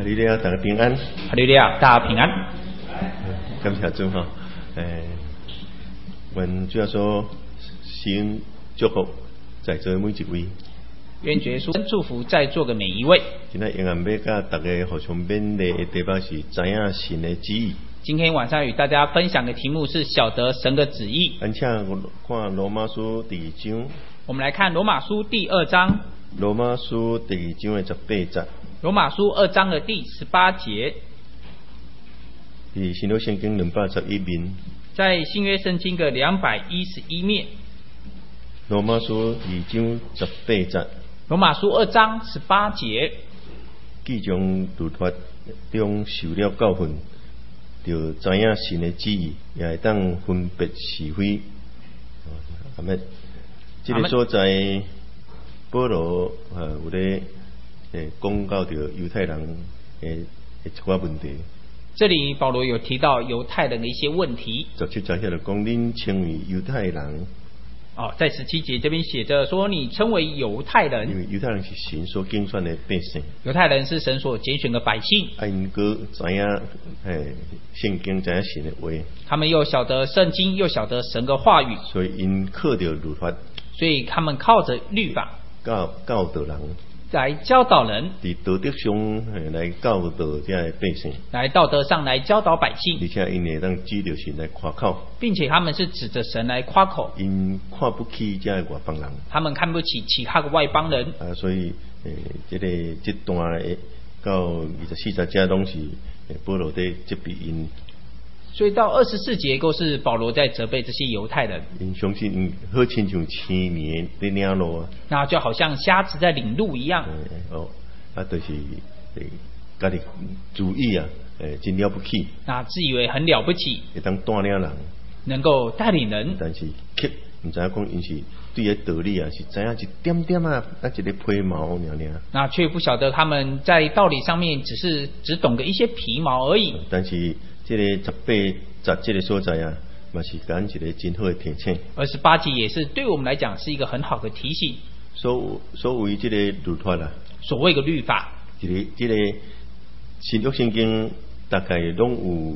利路亚，大家平安。 哈利路亚，大家平安。 感谢主哈，阮主要说先祝福在座的每一位。 愿耶稣祝福在座的每一位。 今天仍然要甲大家互相勉励的地方是知影神的旨意。 今天晚上与大家分享的题目是晓得神的旨意。 咱请看罗马书第2章。 我们来看罗马书第2章。 罗马书第2章的18节。 罗马书2章的第18节。 是新约圣经211面。 在新约圣经的211面。 罗马书2章18节。 罗马书2章18节。 既从律法中受了教训，就知影神的旨意，也会当分别是非。阿们，这个所在，保罗有咧讲到着犹太人一寡问题。 这里保罗有提到犹太人的一些问题。 17节就讲恁称为犹太人。 在17节这边写着说，你称为犹太人， 因为犹太人是神所拣选的百姓。 犹太人是神所拣选的百姓。 因个知影圣经，知影神的话。 他们又晓得圣经，又晓得神的话语。 所以因靠着律法。 所以他们靠着律法教导人。 来教导人， 在道德上来教导这些百姓， 来道德上来教导百姓， 而且因会当指着神来夸口， 并且他们是指着神来夸口。 因看不起这些外邦人， 他们看不起其他的外邦人。 所以这段到24节拢是保罗在责备因。 所以到24节都是保罗在责备这些犹太人。 因相信因好亲像青年在领路啊， 那就好像瞎子在领路一样。 就是家己主意啊，真了不起。 那自以为很了不起， 会当带领人， 能够带领人， 但是却唔知影讲因是对个道理啊，是知影一点点啊，一个皮毛尔。 那却不晓得他们在道理上面只懂得一些皮毛而已。 但是这个18节这个所在啊，嘛是讲一个真好的提醒。 28节也是对我们来讲是一个很好的提醒。 所谓这个律法啦， 所谓的律法， 这个新约圣经大概拢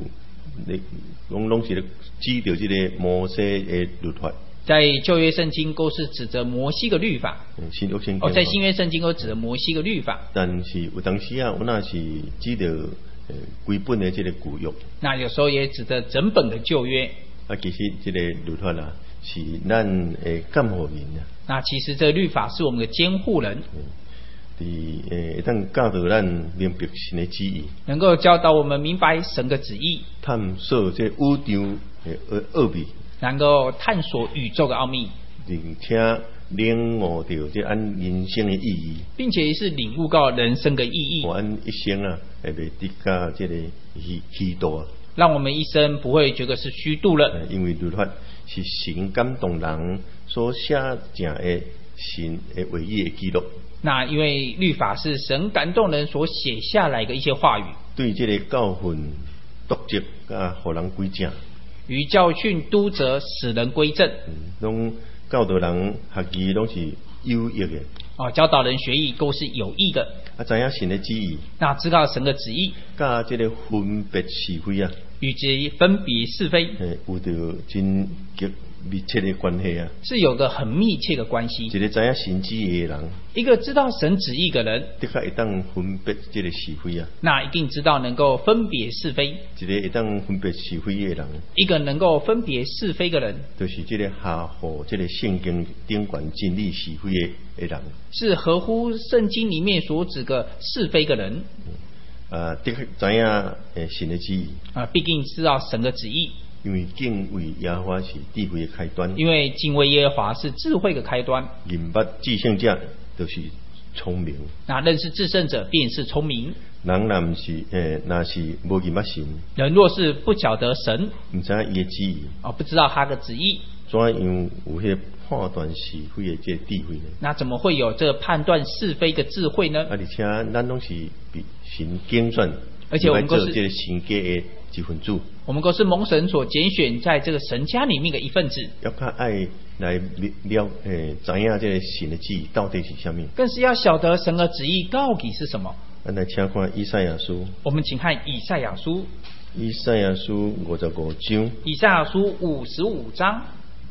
是指着这个摩西的律法。 在旧约圣经都是指着摩西的律法。 新约圣经在新约圣经都指着摩西的律法。 但是有当时啊，我那是指着规本的这个旧约。那有时候也指着整本的旧约。 其实这个律法啦，是咱的监护人啊。 那其实这律法是我们的监护人。 当教导咱明白神的旨意， 能够教导我们明白神的旨意， 探索这宇宙的奥秘， 能够探索宇宙的奥秘， 并且领悟到这按人生的意义， 并且是领悟到人生的意义。 我按一生啊，会被得到这个虚度啊， 让我们一生不会觉得是虚度了。 因为律法是神感动人所写成的神的唯一的记录。 那因为律法是神感动人所写下来的一些话语， 对这个教训、督责啊，使人归正； 与教训、督责，使人归正。 拢教导人学习，拢是有益的。 教导人学艺都是有益的。 知影神的旨意， 那知道神的旨意， 甲这个分别是非啊， 与其分别是非， 有着真密切的关系啊， 是有个很密切的关系。 一个知影神旨意的人， 一个知道神旨意的人， 的确会当分别这个是非啊。 那一定知道能够分别是非。 一个会当分别是非的人， 一个能够分别是非的人， 就是这个合乎这个圣经顶管真理是非的人， 是合乎圣经里面所指的是非的人。 的确知影神的旨意毕竟知道神的旨意。 因为敬畏耶和华是智慧的开端。 因为敬畏耶和华是智慧的开端。 认捌至圣者就是聪明。 那认识至圣者便是聪明。 人若是无认捌神， 人若是不晓得神， 唔知伊的旨意， 不知道他的旨意， 怎样有迄判断是非的这个智慧呢？ 那怎么会有这个判断是非的智慧呢？ 而且咱拢是被神拣选， 而且我们都是这个神家的一份子。 我们都是蒙神所拣选，在这个神家里面的一份子。 要较爱来知影这个神的旨意到底是什么？ 更是要晓得神的旨意到底是什么。 咱来请看以赛亚书。 我们请看以赛亚书， 以赛亚书55章。 以赛亚书55章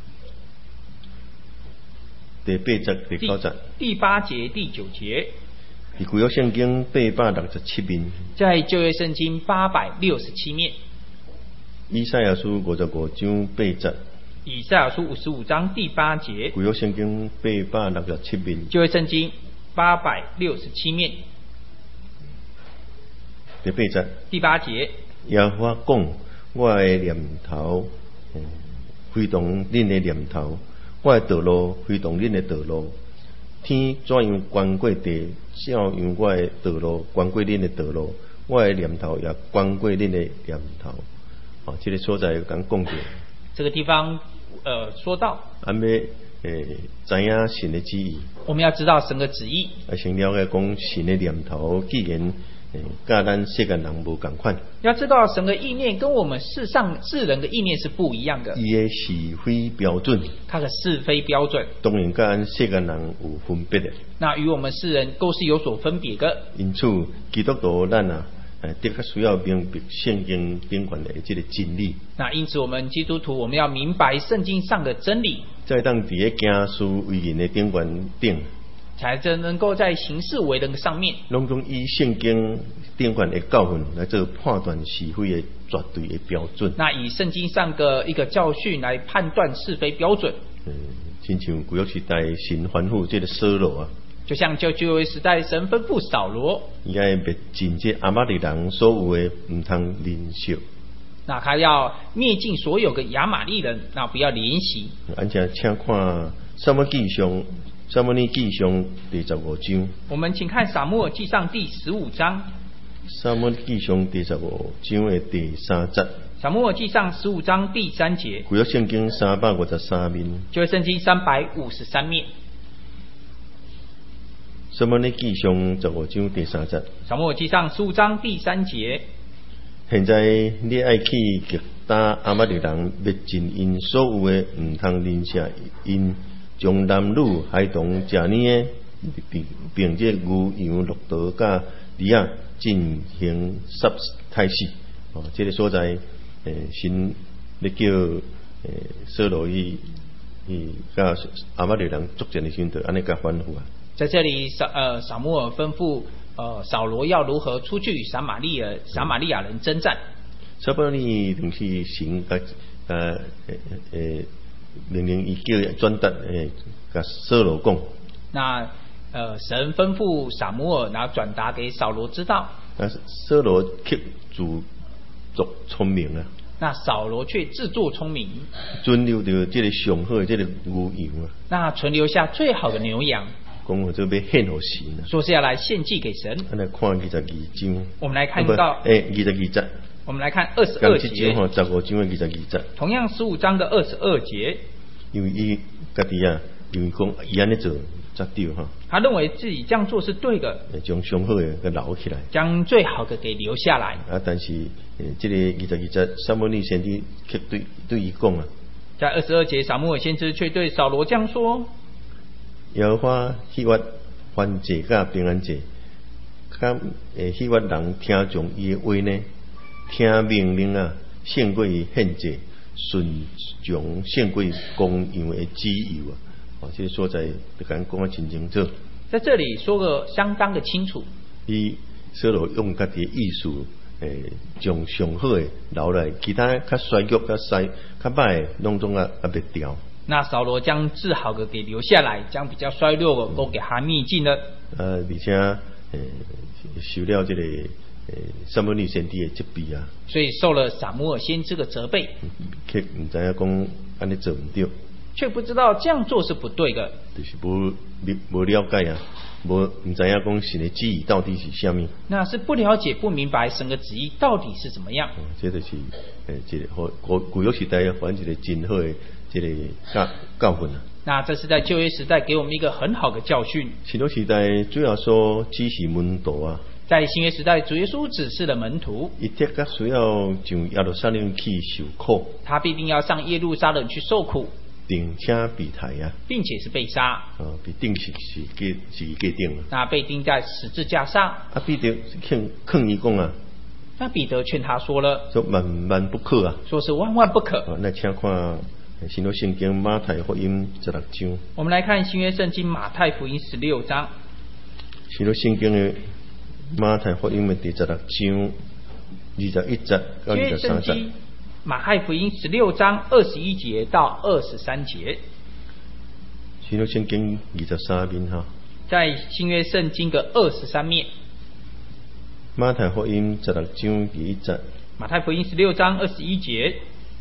第8节、第9节。 第8节、第9节。 伫旧约圣经867面。 在旧约圣经867面。 以赛亚书55章8节。 以赛亚书55章第8节。 旧约圣经867面。 旧约圣经867面。 第8节。 第8节。 耶和华讲：我的念头，非同恁的念头；我的道路，非同恁的道路。天怎样关过地，照样我的道路关过恁的道路，我的念头也关过恁的念头。这个所在有讲到。 这个地方说到， 俺要知影神的旨意。 我们要知道神的旨意。 先了解讲神的念头，既然甲咱世间人无共款。 要知道神的意念跟我们世人的意念是不一样的。 伊的是非标准， 他的是非标准， 当然甲咱世间人有分别的。 那与我们世人都是有所分别的。 因此，基督徒咱的确需要明白圣经顶悬的这个真理。 那因此，我们基督徒我们要明白圣经上的真理， 再当伫个行事为人的顶悬顶， 才真能够在行事为人上面， 拢总以圣经顶悬的教训来做判断是非的绝对的标准。 那以圣经上的一个教训来判断是非标准。 亲像旧约时代神吩咐这个扫罗啊， 就像旧约时代神吩咐扫罗， 伊要灭尽这亚玛力人所有的唔通邻舍。 那他要灭尽所有的亚玛力人，那不要怜惜。 而且请看撒母耳记上第15章。 我们请看撒母耳记上第15章。 撒母耳记上第15章的第3节。 撒母耳记上15章第3节。 旧约圣经353面。 旧约圣经353面。 撒母耳记上15章第3节。 撒母耳记上15章第3节。 现在你爱去击打亚玛力人，灭尽因所有的唔通邻舍，因将男女孩童食呢，并且牛羊骆驼甲驴仔进行杀太死。这个所在，神咧叫扫罗伊甲亚玛力人作战的时候，安尼甲吩咐啊。在这里， 撒母耳吩咐扫罗要如何出去与撒玛利亚人征战。 撒母耳同是神命令伊叫转达甲扫罗讲。那神吩咐撒母耳，然后转达给扫罗知道。 那扫罗却自作聪明啊。 那扫罗却自作聪明， 存留着这个上好的这个牛羊啊。那存留下最好的牛羊。 讲这要献给神， 说是要来献祭给神。 来看22章。 我们来看到 22节。 我们来看22节。 15章的22节。 同样15章的22节。 因为伊家己啊，因为讲伊安尼做才对哈。 他认为自己这样做是对的。 将上好的给留起来。 将最好的给留下来。 但是这个22节，撒母耳先知却对伊讲啊。 在22节，撒母耳先知却对扫罗这样说。 耶和华喜悦燔祭甲平安祭，甲喜悦人听从伊的话呢，听命令啊，胜过于献祭，顺从胜过于公羊的脂油啊。这个所在就讲得真清楚。 在这里说个相当的清楚。 伊扫罗用家己的意思，将上好的留来，其他较衰弱、较歹的，拢总啊灭掉。 那扫罗将治好的给留下来，将比较衰弱的都给他灭尽了。 而且受了这个撒母耳先知的责备啊。 所以受了撒母耳先知的责备。 却唔知影讲安尼做唔对。 却不知道这样做是不对的。 就是无了解啊，唔知影讲神的旨意到底是什么。那是不了解、不明白神的旨意到底是怎么样。 这就是这个旧约时代还一个真好的这个教训啊。 那这是在旧约时代给我们一个很好的教训。 新约时代主要说指示门徒啊。 在新约时代，主耶稣指示了门徒， 伊的确需要上耶路撒冷去受苦。 他必定要上耶路撒冷去受苦。 并且被抬啊， 并且是被杀。 被钉是给钉啊。 那被钉在十字架上。 啊，彼得劝伊讲啊， 那彼得劝他说了， 说万万不可啊， 说是万万不可。 那请看新约圣经马太福音16章。 我们来看新约圣经马太福音16章。 新约圣经的马太福音的第16章21节到23节。 马太福音16章21节到23节。 新约圣经23面哈。 在新约圣经的23面。 马太福音16章21节。 马太福音16章21节。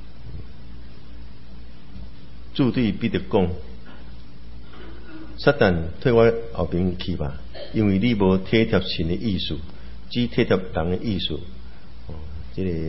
主对彼得讲：撒旦退我后边去吧，因为你无体贴神的意思，只体贴人的意思。这个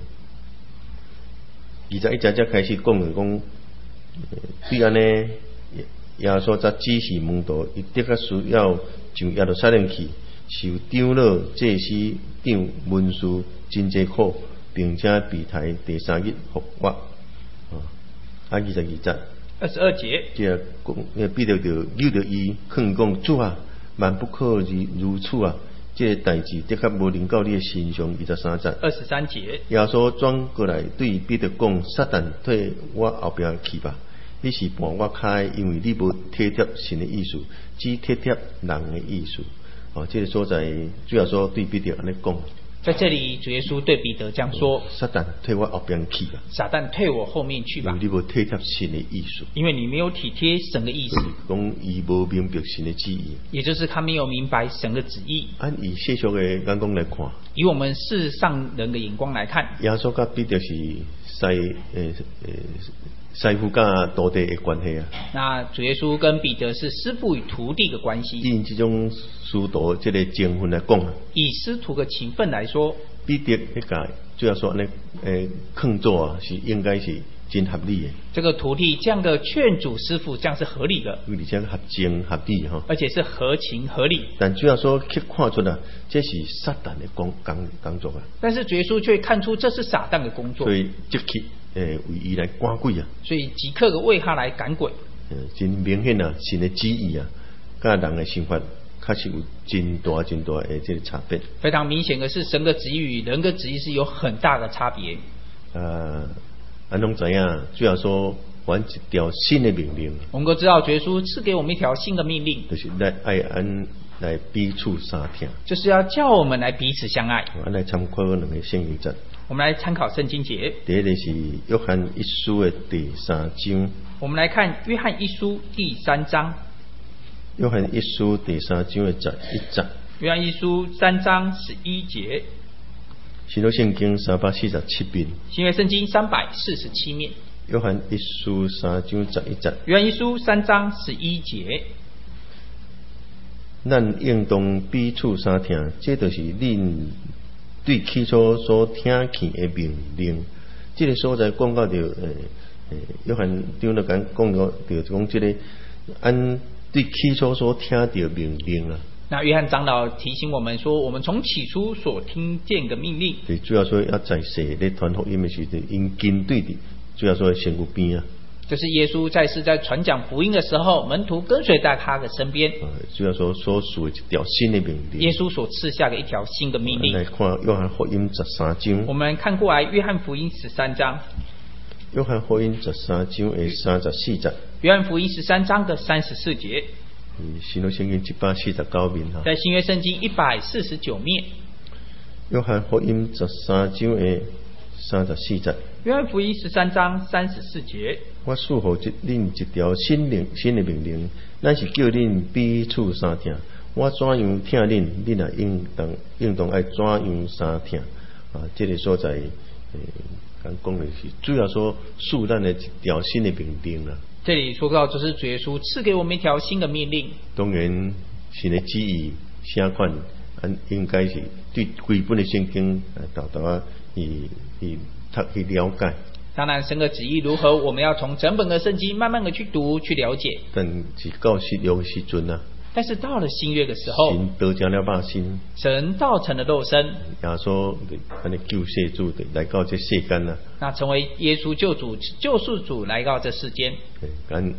21节才开始讲的讲，对安尼，耶稣才指示门徒，伊的确需要上耶路撒冷去，受长老、祭司长、文士真济苦，并且被抬第3日复活。22节。 22节。 这个彼得就扭着伊，劝讲主啊，万不可如此啊！这个代志的确无临到你的身上。23节。 23节。 耶稣转过来对彼得讲：撒旦退我后边去吧！你是绊我开，因为你无体贴神的意思，只体贴人的意思。这个所在主要说对彼得安尼讲。 在这里，主耶稣对彼得这样说： 撒旦退我后边去吧！ 撒旦退我后面去吧！ 因为你无体贴神的意思， 因为你没有体贴神的意思。 讲伊无明白神的旨意， 也就是他没有明白神的旨意。 按以世俗的眼光来看， 以我们世上人的眼光来看， 耶稣甲彼得是师傅甲徒弟的关系啊。那主耶稣跟彼得是师傅与徒弟的关系。 以这种师徒这个情分来讲啊， 以师徒的情分来说， 彼得那个主要说安尼劝阻啊，是应该是真合理的。 这个徒弟这样的劝阻师傅，这样是合理的， 而且合情合理哈， 而且是合情合理。 但主要说去看出来，这是撒旦的工作啊。 但是主耶稣却看出这是撒旦的工作， 所以即刻为伊来赶鬼啊。 所以即刻为他来赶鬼。 真明显啊，神的旨意啊，甲人的想法，确实有真大的这个差别。 非常明显的是，神的旨意与人的旨意是有很大的差别。 俺拢知影，主要说还一条新的命令。 我们都知道，耶稣赐给我们一条新的命令， 就是来爱俺来彼此相听， 就是要叫我们来彼此相爱。 俺来参考两个圣经节。 我们来参考圣经节。 第一个是约翰一书的第3章。 我们来看约翰一书第3章。 约翰一书第3章的11节。 约翰一书3章11节。 新约圣经347面。 新约圣经347面。 约翰一书3章11节。 约翰一书3章11节。 咱应当彼此相听，这就是恁对起初所听见的命令。这个所在讲到着约翰长老讲到着讲这个按对起初所听到命令啊。 那约翰长老提醒我们说，我们从起初所听见的命令， 对，主要说要在世咧传福音的时候，因跟对的，主要说身躯边啊。就是耶稣在世在传讲福音的时候，门徒跟随在他的身边。 主要说所属一条新的命令。 耶稣所赐下的一条新的命令。 来看约翰福音13章。 我们看过来约翰福音13章。 约翰福音13章的34节。 约翰福音13章的34节。 新约圣经149面哈。 在新约圣经149面。 约翰福音13章的34节。 约翰福音13章34节。 我赐予恁一条新的命令，咱是叫恁彼此相听。我怎样听恁，恁也应当爱怎样相听。这个所在，讲的是主要说赐咱的一条新的命令啦。这里说到，就是主耶稣赐给我们一条新的命令。当然，神的旨意啥款，应该是对规本的圣经豆豆啊，去了解。当然，神的旨意如何，我们要从整本的圣经慢慢的去读、去了解。但是到时用的时阵啊， 但是到了新约的时候， 神得成了肉身， 神道成了肉身， 耶稣安尼救世主来到这世间啊， 那成为耶稣救主、救赎主来到这世间， 讲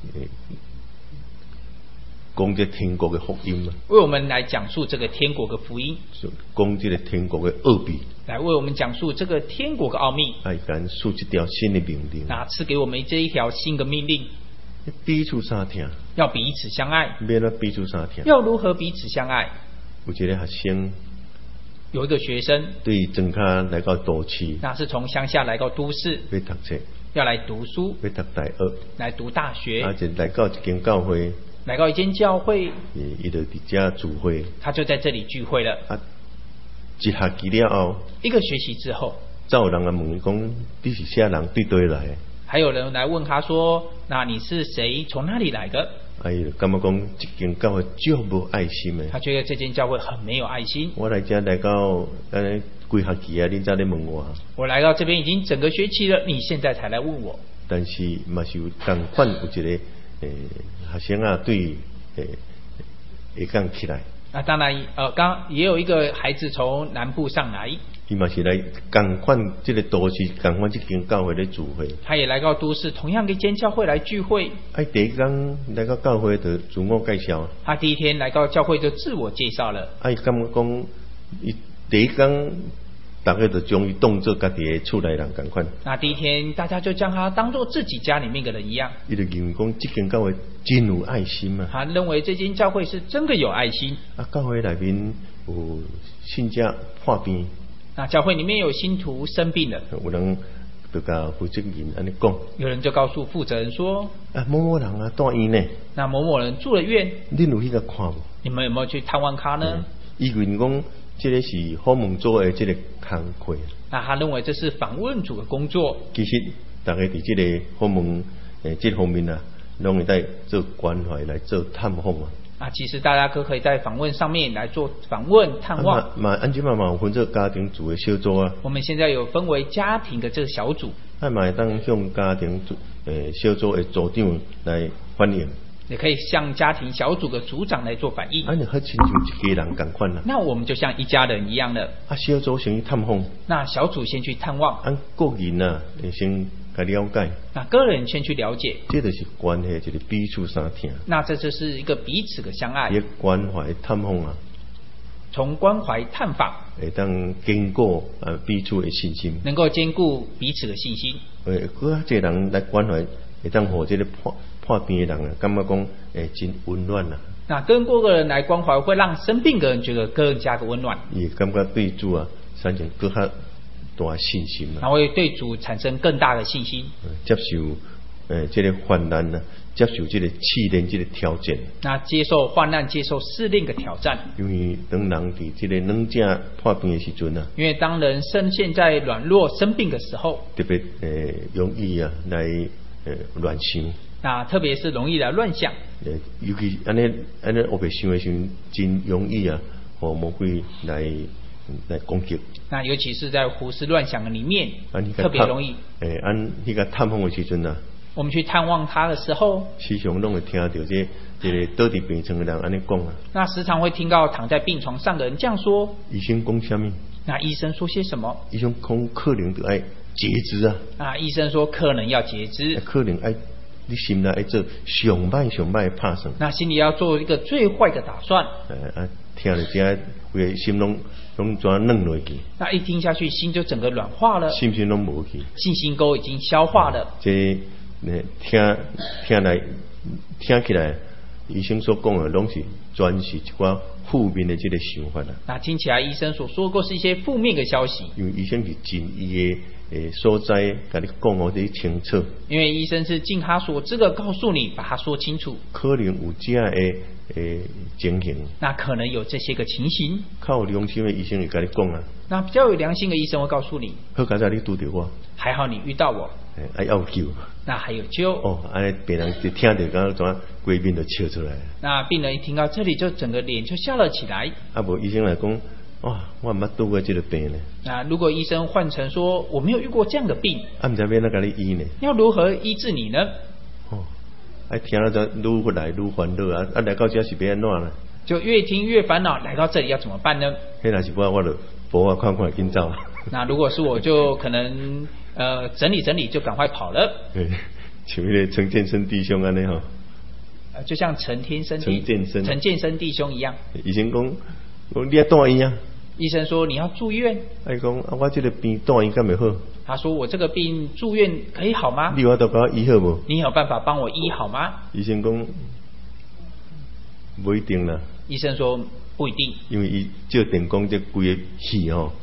这天国的福音啊， 为我们来讲述这个天国的福音， 讲这个天国的奥秘， 来为我们讲述这个天国的奥秘， 爱讲述一条新的命令， 那赐给我们这一条新的命令， 彼此相听， 要彼此相爱。 要怎彼此相听？ 要如何彼此相爱？ 有一个学生， 有一个学生对庄脚来到都市， 那是从乡下来到都市， 要读册， 要来读书， 要读大学， 来读大学， 就来到一间教会， 来到一间教会， 伊就伫遮聚会， 他就在这里聚会了。 一学期了后， 一个学期之后， 才有人来问讲，你是啥人对对来的？ 还有人来问他说：“那你是谁？从哪里来的？” 伊就感觉讲，这间教会足无爱心的。 他觉得这间教会很没有爱心。 我来遮来到几学期啊，恁才咧问我。 我来到这边已经整个学期了，你现在才来问我。 但是嘛是有同款有一个学生啊，对会讲起来。 那当然，刚也有一个孩子从南部上来， 伊嘛是来同款这个都市，同款这间教会咧聚会。他也来到都市，同样一间教会来聚会。 第一天来到教会就自我介绍。 他第一天来到教会就自我介绍了。 感觉讲，伊第一天大家就将伊当作家己的厝内人同款。 那第一天大家就将他当作自己家里面的人一样。 伊就认为讲，这间教会真有爱心啊。 他认为这间教会是真的有爱心。 教会内面有信者破病。 那教会里面有信徒生病了， 有人就甲负责人安尼讲， 有人就告诉负责人说：“ 某某人啊，住院呢。 那某某人住了院， 恁有去甲看无？ 你们有没有去探望他呢？” 以为讲这个是访问组的这个工课。 那他认为这是访问组的工作。 其实大家伫这个访问这方面啊，拢会在做关怀来做探访啊。 其实大家都可以在访问上面来做访问探望。 安怎嘛有分做家庭组的小组啊。 我们现在有分为家庭的这个小组。 嘛会当向家庭组小组的组长来反映。 也可以向家庭小组的组长来做反映。 你好亲像一家人同款啦。 那我们就像一家人一样的。 小组先去探访。 那小组先去探望。 个人啊，先来了解。 那个人先去了解。 这就是关系，就是彼此相听。 那这就是一个彼此的相爱。 也关怀探访啊。 从关怀探访， 会当坚固彼此的信心。 能够兼顾彼此的信心。 这人来关怀，会当互这个破病的人啊，感觉讲真温暖啊。 那跟过个人来关怀，会让生病的人觉得更加的温暖。 也感觉对主啊，产生更加大信心啊。 他会对主产生更大的信心。 接受这个患难啊，接受这个试炼，这个挑战。 那接受患难，接受试炼的挑战。 因为当人伫这个软弱破病的时阵啊， 因为当人现在软弱生病的时候， 特别容易啊来乱想。 那特别是容易来乱想。 尤其安尼我白想的时候，真容易啊，和魔鬼来攻击。 那尤其是在胡思乱想的里面，特别容易。 那个探访的时阵啊， 我们去探望他的时候， 时常拢会听到这个倒伫病床的人安尼讲啊。 那时常会听到躺在病床上的人这样说。 医生讲什么？ 那医生说些什么？ 医生讲可能就爱截肢啊。 医生说可能要截肢。 可能爱你心内爱做上歹的打算。 那心里要做一个最坏的打算。 听了这规个心拢怎软落去。那一听下去，心就整个软化了。 信心拢无去。 信心沟已经消化了。 这听起来，医生所讲的拢是全是一寡负面的这个想法啦。 那听起来医生所说过是一些负面的消息。 因为医生是尽伊的所在，甲你讲好得清楚。 因为医生是尽他所知的告诉你，把它说清楚。 可能有这样的情形。 那可能有这些个情形。 较有良心的医生会甲你讲啊。 那比较有良心的医生会告诉你。 好，刚才你拄到我。还好你遇到我。 还要救。 那还有救。 安尼病人就听到刚刚规面就笑出来。那病人一听到这里，就整个脸就笑了起来。 无医生来讲。哇，我毋捌拄过这个病呢。 那如果医生换成说我没有遇过这样的病， 唔知要哪甲你医呢？ 要如何医治你呢？ 听了就愈来愈烦恼啊！来到这是要安怎啦？ 就越听越烦恼，来到这里要怎么办呢？ 迄若是我就扶我看看紧走啊！ 那如果是我就可能整理整理就赶快跑了。 像迄个陈建生弟兄安尼吼。 就像陈建生弟兄一样。 医生讲你要住院啊？ 医生说你要住院。 讲我这个病住院敢袂好？ 他说我这个病住院可以好吗？ 你有法度把我医好无？ 你有办法帮我医好吗？ 医生讲不一定啦。 医生说不一定， 因为伊照电讲这规个气吼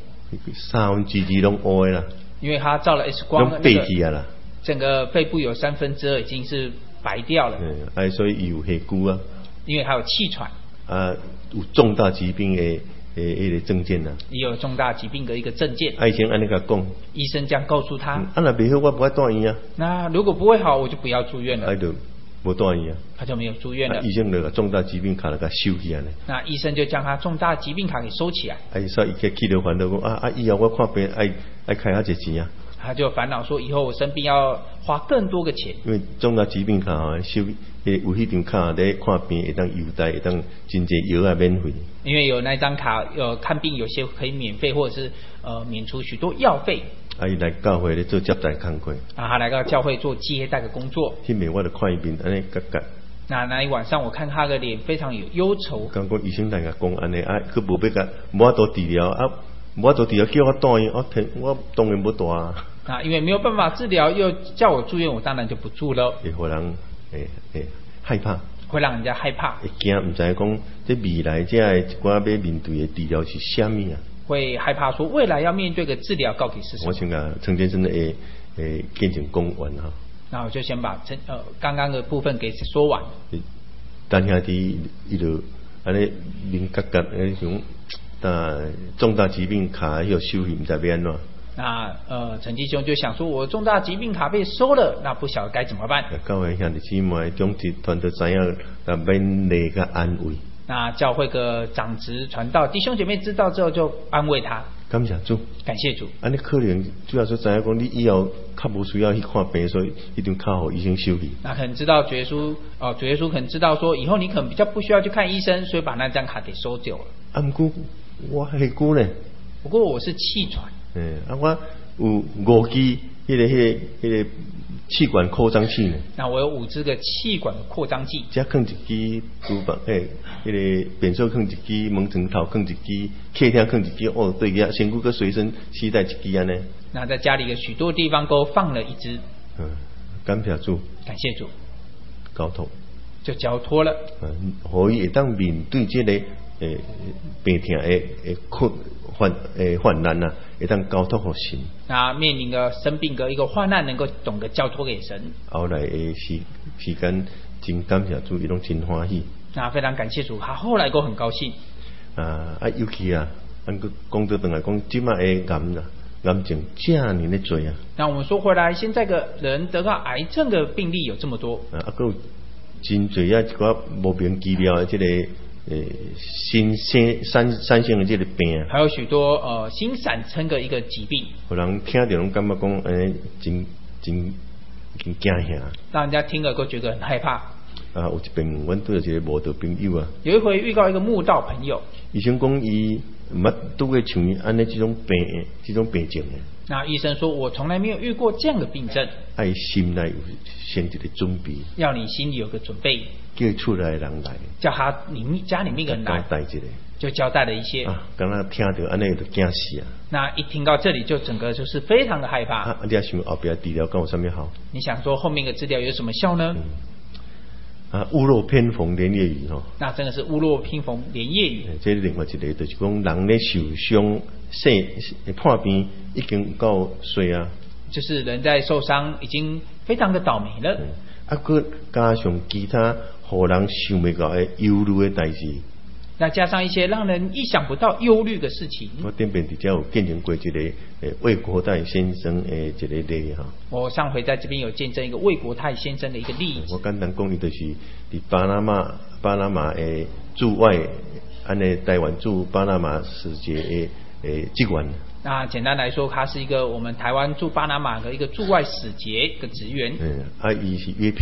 ，2/3拢乌的啦。因为他照了 X 光， 拢白去啊啦。 整个肺部有2/3已经是白掉了。 所以有下骨啊。 因为还有气喘。 有重大疾病的个证件啊。 也有重大疾病的一个证件。 医生安尼甲讲。 医生这样告诉他。 若袂好，我不爱住院啊。 那如果不会好，我就不要住院了。 就无住院啊。他就没有住院了。 医生就重大疾病卡就甲收起来。 那医生就将他重大疾病卡给收起来。 所以伊气头烦恼讲以后我看病爱开遐济钱啊。 他就烦恼说以后我生病要花更多个钱。因为重大疾病卡收有迄张卡咧看病会当优待，会当真侪药啊免费。因为有那张卡看病有些可以免费，或者是免除许多药费。 伊来教会咧做接待工作。 他来到教会做接待的工作。 迄暝我就看伊面安尼格格。 那一晚上我看他的脸非常有忧愁。 讲医生来甲讲安尼佢无要甲无法度治疗无法度治疗叫我住院，我当然无住啊。 因为没有办法治疗，又叫我住院，我当然就不住了。 会互人害怕。 会让人家害怕。 会惊，唔知讲这未来这一寡要面对的治疗是虾米啊？ 会害怕说未来要面对的治疗到底是什么？ 我先甲陈先生的见证讲完哈。 那我就先把刚刚的部分给说完。 等下啲伊就安尼面格格那种，重大疾病卡要收去，唔知要安怎。 那陈弟兄就想说，我重大疾病卡被收了，那不晓得该怎么办。 教会兄弟姊妹长职团都知影，勉励甲安慰。 那教会个长职传道弟兄姐妹知道之后，就安慰他。 感谢主， 感谢主。 安尼可能主要是知影讲，你以后较无需要去看病，所以一定靠好医生收去。 那可能知道主耶稣可能知道说，以后你可能比较不需要去看医生，所以把那张卡给收走了。 不过我还久呢。 不过我是气喘。 我有5支迄个气管扩张器呢。那我有5支个气管扩张剂。 再放一支厨房迄个便所放一支，门床头放一支，客厅放一支，对个，身躯个随身携带一支安尼。 那在家里有许多地方都放了1支。 感谢主。感谢主。 交托。 就交托了。 可以会当面对这个病痛患难啊，会当交托给神。那面临的生病的一个患难，能够懂得交托给神。 后来的时间，真感谢主，伊拢真欢喜。 那非常感谢主，他后来都很高兴。 尤其咱个讲到等来讲，即马的癌症这年的多啊。 那我们说回来，现在个人得到癌症的病例有这么多。 还有真多一寡无明治疗的这个。新生的这个病， 还有许多新产生的一个疾病， 有人听到拢感觉讲，真惊吓， 让人家听了都觉得很害怕。 有一遍阮拄着一个慕道朋友啊， 有一回遇到一个慕道朋友， 医生讲伊毋捌拄过像伊安尼这种病症的。 那医生说，我从来没有遇过这样的病症。 爱心内有先一个准备， 要你心里有个准备。 叫出来的人来， 叫他家里面的人来，就交代了一些。 刚刚听到安尼就惊死啊！ 那一听到这里，就整个就是非常的害怕。 你要想后边治疗跟有什么好？ 你想说后面的治疗有什么效呢？ 屋漏偏逢连夜雨哦。 那真的是屋漏偏逢连夜雨。 这另外一个就是讲，人咧受伤、破病已经够衰啊。 就是人在受伤已经非常的倒霉了。 佮加上其他互人想袂到的忧虑的代志， 那加上一些让人意想不到忧虑的事情。 我顶边直接有见证过一个魏国泰先生的一个例哈。 我上回在这边有见证一个魏国泰先生的一个例子。 我简单讲，伊就是伫巴拿马的驻外，安尼台湾驻巴拿马使节的职员。 那简单来说，他是一个我们台湾驻巴拿马的一个驻外使节的职员。 伊是约聘的。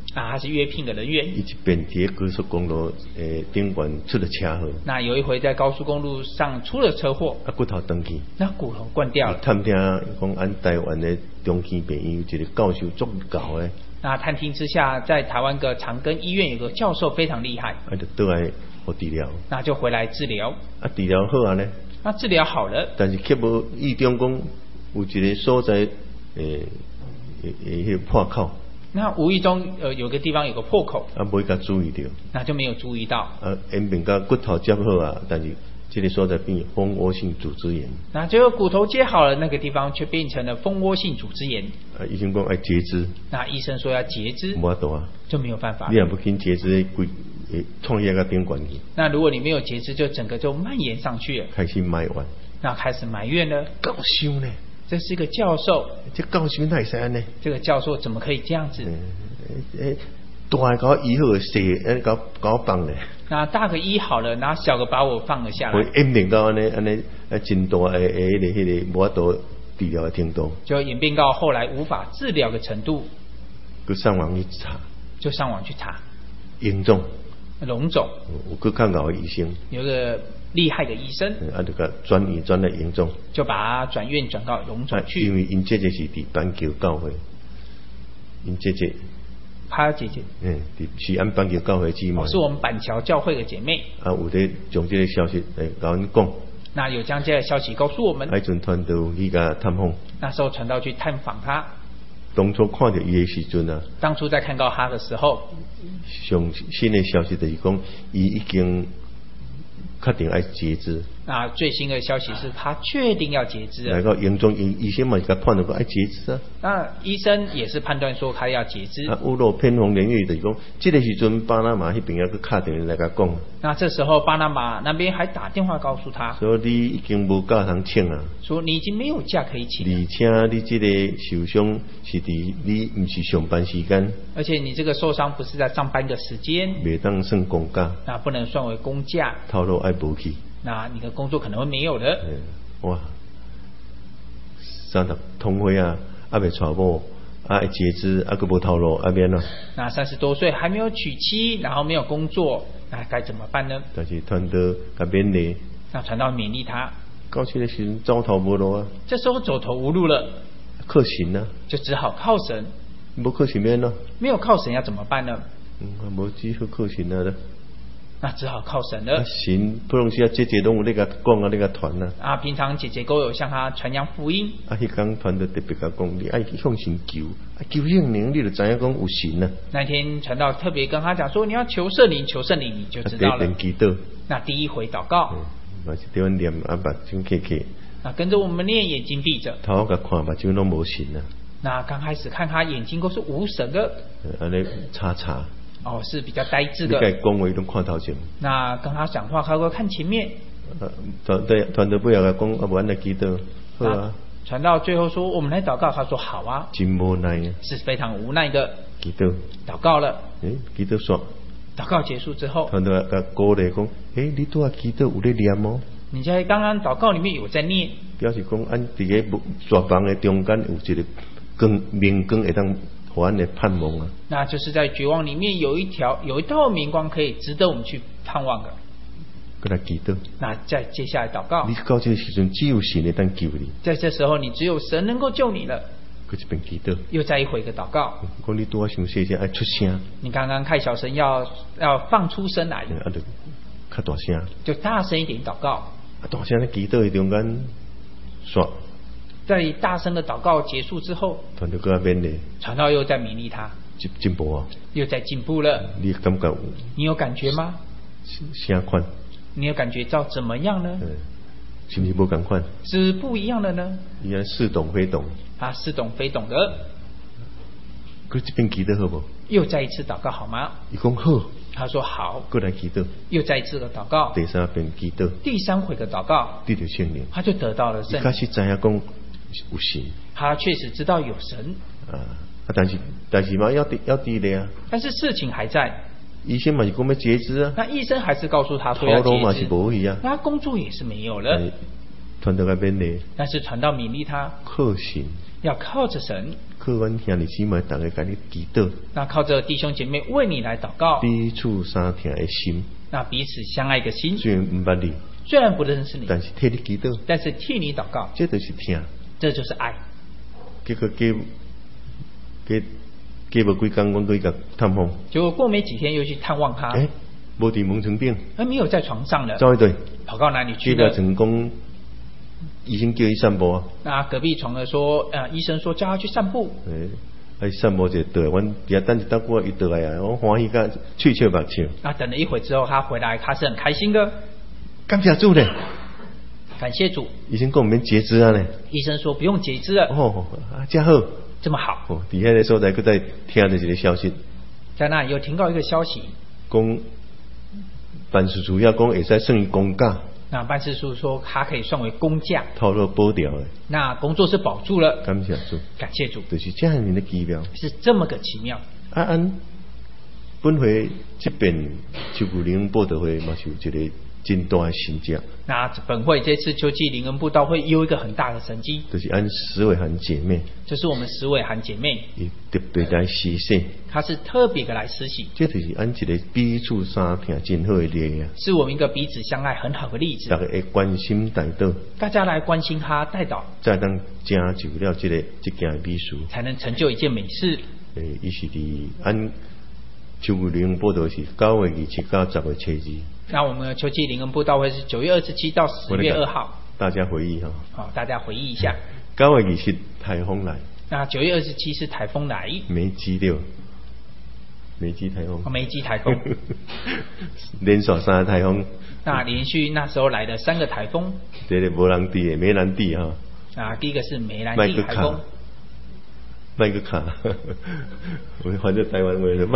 他是约聘的人员。 伊一边伫高速公路顶悬出了车祸。 那有一回在高速公路上出了车祸， 骨头断去。 那骨头断掉了。 探听讲，按台湾的中基病院有一个教授足高的。 那探听之下，在台湾个长庚医院有个教授非常厉害， 就倒来互治疗。那就回来治疗。 治疗好啊呢？ 那治疗好了， 但是却无意中讲有一个所在迄个破口。 那无意中有个地方有个破口， 没甲注意到， 那就没有注意到。 延边甲骨头接好啊，但是这个所在变蜂窝性组织炎。 那结果骨头接好了，那个地方却变成了蜂窝性组织炎。 医生讲要截肢。那医生说要截肢， 没办法啊， 就没有办法。 你也不肯截肢，创业个顶管去。 那如果你没有截肢，就整个就蔓延上去了， 开始埋怨。 那开始埋怨了， 教授呢？ 这是一个教授， 这教授哪会使安呢？ 这个教授怎么可以这样子？ 大个搞医好，小搞放呢？ 那大个医好了，然后小个把我放了下来。 我演变到安尼真大迄个无法度治疗的程度。 就演变到后来无法治疗的程度。 佢上网去查。 就上网去查。 严重。 脓肿。 有个较好的医生。 有个厉害的医生。 就个转院转得严重。 就把他转院转到脓肿去。 因为因姐姐是伫板桥教会，因姐姐。 他姐姐， 是按板桥教会姊妹， 是我们板桥教会的姐妹。 有在将这个消息来甲阮讲。 那有将这个消息告诉我们。 迄阵传道去甲探访。 那时候传道去探访他。 当初看到伊的时阵啊， 当初在看到他的时候， 上新的消息就是讲，伊已经确定要截肢。 那最新的消息是他确定要截肢了。 来到严重，医生嘛，甲判断讲要截肢啊。 那医生也是判断说他要截肢。 屋漏偏逢连雨，就是讲，这个时阵巴拿马迄边个敲电话来甲讲。 那这时候巴拿马那边还打电话告诉他， 说你已经无假通请啊。 说你已经没有假可以请。 而且你这个受伤是伫你不是上班时间。 而且你这个受伤不是在上班的时间。 袂当算公假。那不能算为公假。 头路爱无去。 那你的工作可能会没有的。 哇，30通会啊，未娶某，截肢，佫无头路，免啊。 那30多岁还没有娶妻，然后没有工作，那该怎么办呢？ 但是传道甲勉励。 那传道勉励他。 到这个时阵走投无路啊。 这时候走投无路了。 靠神啊。 就只好靠神。 无靠神免咯。 没有靠神要怎么办呢？ 无只好靠神啊。 那只好靠神了。 神不容时啊，姐姐拢有咧甲讲啊，咧甲传啊。 平常姐姐都有向他传扬福音。 迄天传道特别甲讲，你爱向神求，求圣灵，你就知影讲有神啊。 那天传道特别跟他讲说，你要求圣灵，求圣灵，你就知道了。那第一回祷告。 嘛是对阮念目睭闭起。 那跟着我们念，眼睛闭着。 头甲看目睭拢无神啊。 那刚开始看他眼睛都是无神的。 安尼查。 是比较呆滞的。 你讲话拢看头前。 那跟他讲话，他会看前面。 传道不要讲，无咱来祈祷，好啊。 传到最后说，我们来祷告，他说好啊。 真无奈啊。 是非常无奈的。 祈祷。 祷告了。 祈祷煞。 祷告结束之后。 传道甲鼓励讲，你拄啊祈祷有咧念哦。 你在刚刚祷告里面有在念。 表示讲，咱伫个绝望的中间有一个明光会当。我的盼望啊， 那就是在绝望里面有一道明光，可以值得我们去盼望的。 跟他祈祷。 那再接下来祷告。 你到这个时阵，只有神能当救你。 在这时候，你只有神能够救你了。 搁一遍祈祷。 又再一回个祷告。 讲你多想细声，爱出声。 你刚刚开小声要放出声来。 就较大声。 就大声一点祷告。 大声的祈祷的中间，煞。 在大声的祷告结束之后， 传道搁在勉励， 传道又在勉励他， 进步啊， 又在进步了。 你感觉？ 你有感觉吗？ 啥款？ 你有感觉到怎么样呢？ 是不是不同款？ 是不一样的呢？ 伊安似懂非懂。 似懂非懂的。 搁这边祈祷好不？ 又再一次祷告好吗？ 伊讲好。 他说好。 搁来祈祷。又再一次的祷告。 第3遍祈祷。 第3回的祷告。 得到圣灵。 他就得到了圣灵。 开始知影讲有神。 他确实知道有神。 但是嘛要地的啊。 但是事情还在。 医生嘛是讲要截肢啊。 那医生还是告诉他说要截肢。 头路嘛是无去啊。 那工作也是没有了。 传到个勉励， 但是传到勉励他， 靠神， 要靠着神， 靠阮兄弟姊妹大家甲你祈祷， 那靠着弟兄姐妹为你来祷告， 彼此相听的心， 那彼此相爱的心。 虽然唔捌你， 虽然不认识你， 但是替你祈祷， 但是替你祷告， 这就是听。 这就是爱。 结果过无几工，阮去甲探访， 结果过没几天又去探望他， 无伫门床顶， 而没有在床上了， 走一队， 跑到哪里去结果了？ 成功，医生叫伊散步啊。 那隔壁床的说，医生说叫他去散步。 散步就倒来，阮遐等一搭过伊倒来啊，我欢喜甲喙笑目笑。 那等了一会之后，他回来，他是很开心的。 感谢主咧， 感谢主。 医生讲免截肢啊咧。 医生说不用截肢了。 真好。 这么好。 伫遐个所在，佫再听到一个消息。 在那里又听到一个消息， 讲办事处要讲会使算公假。 那办事处说他可以算为公假， 套路保掉的。 那工作是保住了。 感谢主， 感谢主， 就是这样的奇妙， 是这么个奇妙。 按本回这边秋季灵恩布道会嘛，是有一个真大的神迹。 那本会这次秋季灵恩布道会有一个很大的神迹， 就是按石伟涵姐妹， 就是我们石伟涵姐妹， 特别来施洗， 她是特别的来施洗， 这就是按一个彼此相听真好的例啊， 是我们一个彼此相爱很好的例子。 大家会关心带到， 大家来关心他带导， 再当成就了这件美事， 才能成就一件美事。 伊是伫按秋季灵恩布道是9月27到10月初2。 那我们的秋季灵恩布道会是9月27到10月2号。 大家回忆哈。 好，大家回忆一下。 9月27台风来。 那9月27是台风来。梅基台风。 梅基台风。 连续3个台风。 那连续那时候来的3个台风。 这个无人地的梅兰地哈。 第一个是梅兰地台风。 麦克卡，我反正台湾话是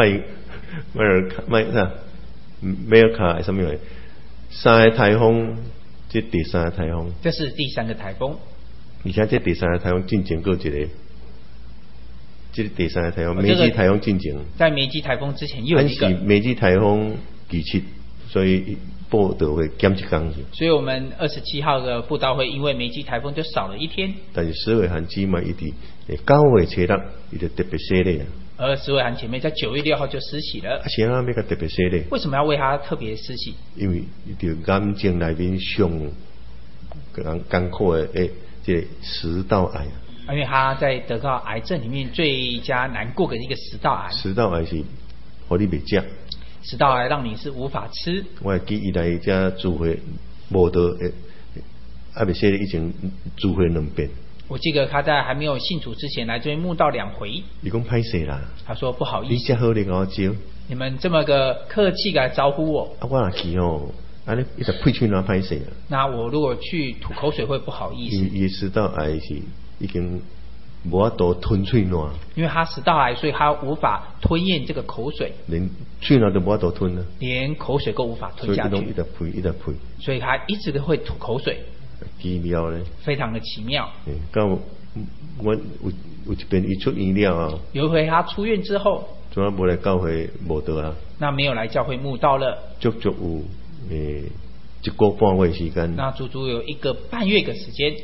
麦尔卡什么样？3个台风，这第3个台风。 这是第3个台风。 而且这第3个台风进前过一个，这第3个台风梅基台风进前。在梅基台风之前又有一个。 梅基台风期7，所以布道会减1天。 所以我们27号的布道会因为梅基台风就少了1天。 但是石伟涵姊妹伊伫9月初6，伊就特别洗礼啊。 而石伟涵姐妹在9月6号就施洗了。 是啊，要甲特别洗礼。为什么要为她特别施洗？ 因为伫癌症内面上艰苦的这个食道癌。 因为她在得到癌症里面最加难过的一个食道癌。食道癌是互你袂食。 食道癌让你是无法吃。 我会记伊来遮聚会，无到未洗礼以前聚会2遍。 我记得他在还没有信主之前来这边慕道2回。 你讲歹势啦？ 他说不好意思。 你这好你给我招。 你们这么个客气来招呼我。 我若去安尼一直配喙哪歹势啊？ 那我如果去吐口水会不好意思。 伊食道癌是已经无法度吞喙哪。因为他食道癌，所以他无法吞咽这个口水。 连喙哪都无法度吞啊。 连口水都无法吞下去。 所以一直配。 所以他一直都会吐口水。 奇妙咧， 非常的奇妙。 我有一遍伊出院了啊。 有一回他出院之后， 怎啊无来教会慕道啊？ 那没有来教会慕道了。 足有1个半月时间。 那足足有1个半月的时间。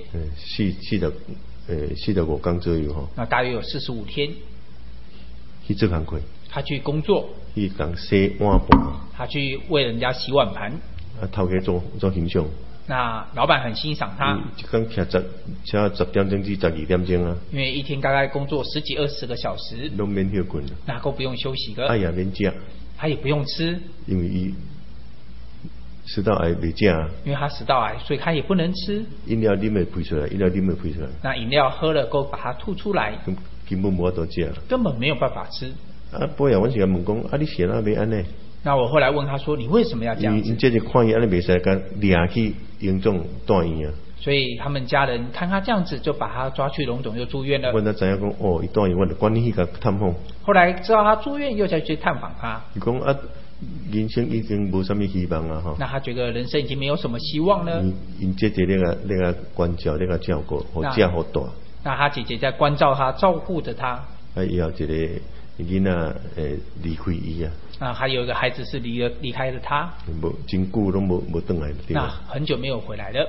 45天左右哈。 那大约有45天。 去做工课。 他去工作。 去当洗碗盘。 他去为人家洗碗盘。 头家做形象。 那老板很欣赏他。 一天10点钟至12点钟啊。 因为一天大概工作10几20个小时。 都免休困。 那都不用休息的。 也免吃。 他也不用吃。 因为伊食道癌袂食啊。 因为他食道癌，所以他也不能吃。 饮料啉会排出来。 那饮料喝了，够把它吐出来。 根本无法度食。 根本没有办法吃。 不然我是问讲，你写那袂安尼？ 那我后来问他说：“你为什么要这样子？” 这就看伊安尼袂使甲抓去荣总住院啊。 所以他们家人看他这样子，就把他抓去荣总又住院了。 我才知影讲，伊住院，我就管你去甲探访。 后来知道他住院，又再去探访他。 伊讲人生已经无什么希望啊！ 那他觉得人生已经没有什么希望了。 因姐姐那个关照，那个照顾，好家好大。 那他姐姐在关照他，照顾着他。 以后一个囡仔离开伊啊。 那还有一个孩子是离开了他。 真久都无回来。 那很久没有回来了。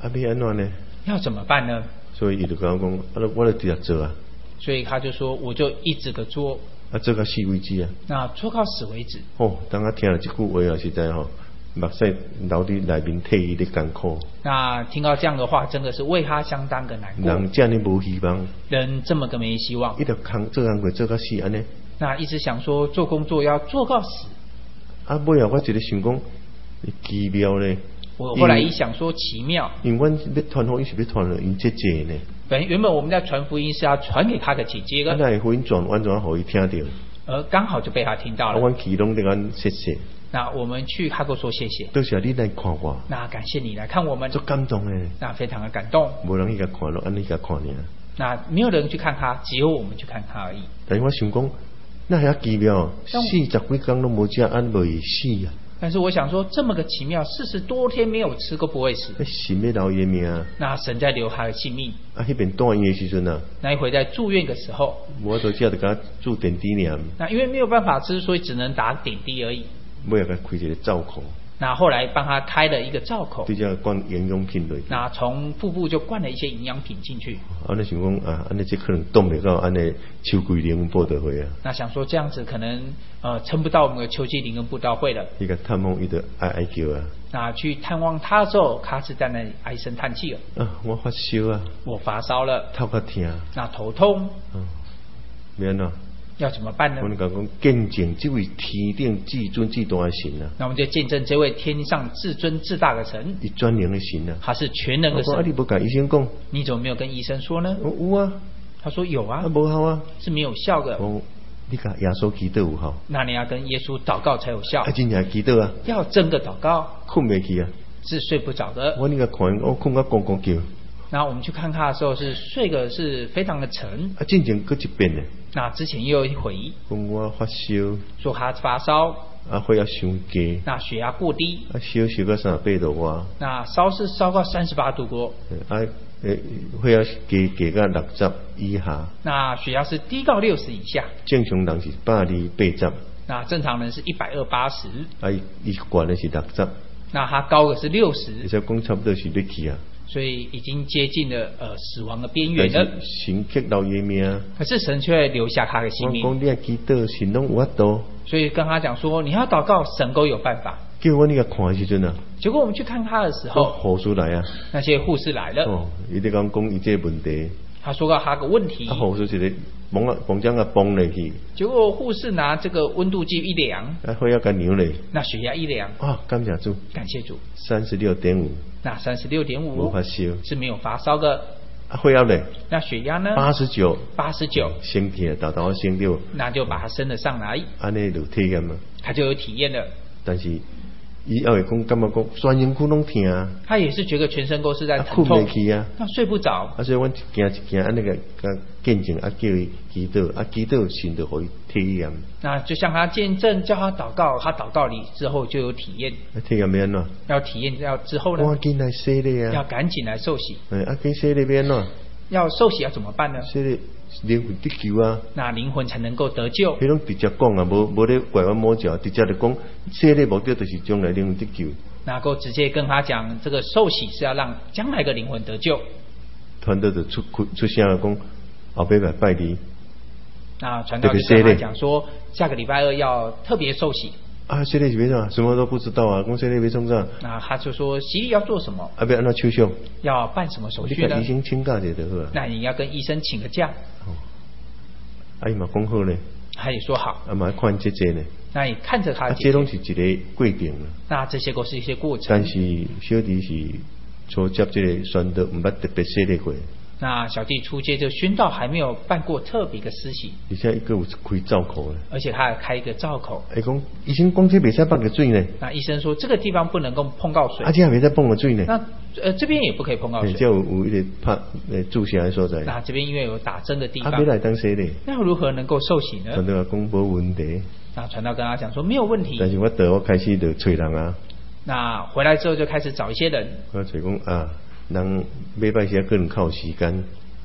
啊，要安怎呢？ 要怎么办呢？ 所以伊就跟我讲，我就直接做啊。 所以他就说，我就一直个做。 啊，做到死为止啊。 那做到死为止。 哦，当我听了这句话啊，实在吼，目屎流伫内面替伊的艰苦。 那听到这样的话，真的是为他相当的难过。 人这样无希望， 人这么个没希望， 一直做工作做到死安尼。 那一直想说做工作要做到死。 啊，尾啊，我一直想讲，奇妙咧。 我后来一想说奇妙， 因为阮要传福音是要传了因姐姐呢。 原本我们在传福音是要传给他的姐姐的。 那福音传完全互伊听到。 刚好就被他听到了。 阮启动对阮谢谢。 那我们去他跟我说谢谢。 多谢你来看我。 那感谢你来看我们。 足感动诶。 那非常的感动。 无人去甲看咯，安尼甲看尔。 那没有人去看他，只有我们去看他而已。 但是我想讲，那遐奇妙，40几天都无食，安未死啊。 但是我想说，这么个奇妙，40多天没有吃，都不会死。 神要留伊的命。 那神在留他的性命。 啊，迄边住院的时阵啊。 那一回在住院的时候。 我都只就甲注点滴尔。 那因为没有办法吃，所以只能打点滴而已。 尾下甲开一个罩口。 那后来帮他开了一个罩口。 对，只灌营养品落去。 那从腹部就灌了一些营养品进去。 安尼想讲啊，安尼这可能冻袂到安尼秋季灵恩布道会啊。 那想说这样子可能撑不到我们的秋季灵恩布道会了。 伊个探望伊就哀叫啊。 那去探望他的时候，他是在那里唉声叹气了。 我发烧啊。 我发烧了。 头壳痛。 那头痛。 要安怎？ 要怎么办呢？ 我们讲见证这位天顶至尊至大的神啊。 那我们就见证这位天上至尊至大的神。 伊全能的神啊。 他是全能的神。 你不跟医生讲？ 你怎么没有跟医生说呢？ 有啊。 他说有啊。 无效啊。 是没有效的。 你甲耶稣祈祷有效。 那你要跟耶稣祷告才有效。 真正祈祷啊。 要真的祷告。 困袂去啊。 是睡不着的。 我你甲看，我困到咣咣叫。 那我们去看他的时候，是睡个是非常的沉。 进前搁一遍呢。 那之前又有一回。 讲我发烧。 说他发烧。 血压伤低。 那血压过低。 烧到38度外。 那烧是烧到38度过。 血压低到60以下。 那血压是低到60以下。 正常人是120/80。 那正常人是120/80。 伊高的是60。 那他高的是60。 你说讲差不多是要去啊。 所以已经接近了死亡的边缘了。 神却留伊命。 可是神却留下他的性命。 我讲你要祈祷，神拢有法度。 所以跟他讲说，你要祷告，神都有办法。 叫我你甲看的时阵啊。 结果我们去看他的时候， 护士来啊。 那些护士来了。 伊在讲伊这个问题。 他说到他个问题。 护士一个帮将个帮落去。 结果护士拿这个温度计一量。 血压甲量咧。 那血压一量。 感谢主。 感谢主。 36.5。 那36.5。 无发烧。 是没有发烧的。 血压咧。 那血压呢 ？89。升起来，豆升掉。 那就把它升了上来。 安尼就体验嘛。 他就有体验了。 但是伊后会讲感觉讲全身躯拢痛啊。 他也是觉得全身都是在疼痛。 困袂去啊。 他睡不着。 所以阮一件安尼个见证叫伊祈祷，祈祷神就互伊体验。 那就向他见证，叫他祷告，他祷告里之后就有体验。 体验要安怎？ 要体验要之后呢？ 赶紧来洗礼啊！ 要赶紧来受洗。 去洗礼要安怎？ 要受洗要怎么办呢？ 洗礼灵魂得救啊！ 那灵魂才能够得救。 迄种直接讲啊，无咧拐弯抹角，直接就讲洗礼目的就是将来灵魂得救。 能够直接跟他讲，这个受洗是要让将来的灵魂得救。 传道就出声了，讲后礼拜拜二。 那传道就跟他讲说，下个礼拜2要特别受洗。 洗礼是要啥？什么都不知道啊！讲洗礼要创啥？ 那他就说洗礼要做什么？ 要安怎手续？ 要办什么手续呢？ 你跟医生请假就好了。 那你要跟医生请个假。 伊嘛讲好呢。 他也说好。 嘛看姐姐呢。 那你看着他姐姐。 这拢是一个过程了。 那这些都是一些过程。 但是小弟是初接这个宣道，唔捌特别洗礼过。 那小弟初阶就宣道还没有办过特别的施洗， 而且一个有开罩口的， 而且他还开一个罩口。 讲医生讲这袂使放个水呢。 那医生说这个地方不能够碰到水。 这还袂使碰个水呢。 那这边也不可以碰到水。 这有一个拍注射的所在。 那这边因为有打针的地方。 要来当洗礼。 那如何能够受洗呢？ 传道讲无问题。 那传道跟他讲说没有问题。 但是我开始就找人啊。 那回来之后就开始找一些人。 我找讲人礼拜时可能靠时间。